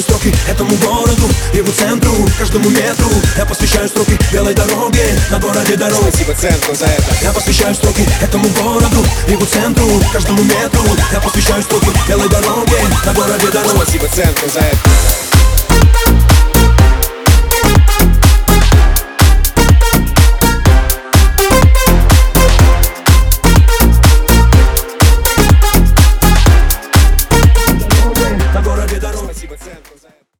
строки этому городу, его центру, каждому метру. Я посвящаю строки белой дороге на городе дорог. Спасибо центру за это. Я посвящаю строки этому городу, его центру, каждому метру. Я посвящаю строки белой дороге на городе дорог. Спасибо центру за это.